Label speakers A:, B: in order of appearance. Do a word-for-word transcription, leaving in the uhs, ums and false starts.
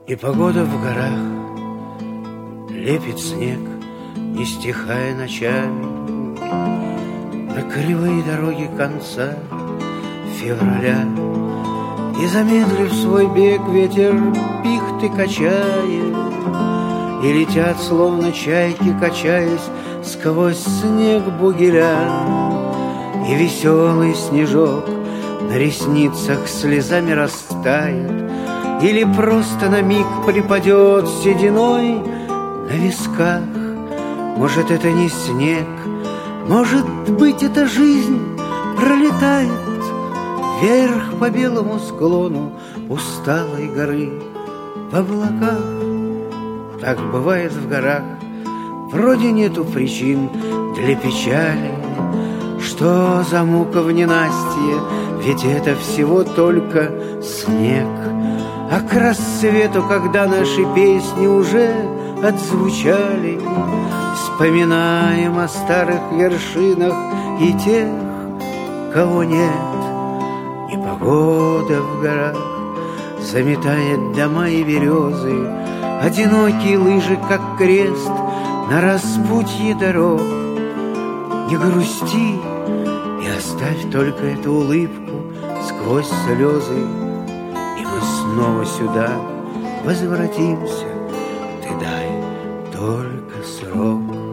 A: И погода в горах, лепит снег, не стихая ночами. На кривые дороги конца февраля. И, замедлив свой бег, ветер пихты качает, и летят, словно чайки, качаясь сквозь снег бугеля. И веселый снежок на ресницах слезами растает, или просто на миг припадет сединой на висках. Может, это не снег, может быть, это жизнь пролетает вверх по белому склону усталой горы в облаках. Так бывает в горах, вроде нету причин для печали. Что за мука в ненастье, ведь это всего только снег. А к рассвету, когда наши песни уже отзвучали, вспоминаем о старых вершинах и тех, кого нет. И погода в горах заметает дома и березы, одинокие лыжи, как крест на распутье дорог. Не грусти и оставь только эту улыбку сквозь слезы, и мы снова сюда возвратимся. Ты дай только срок.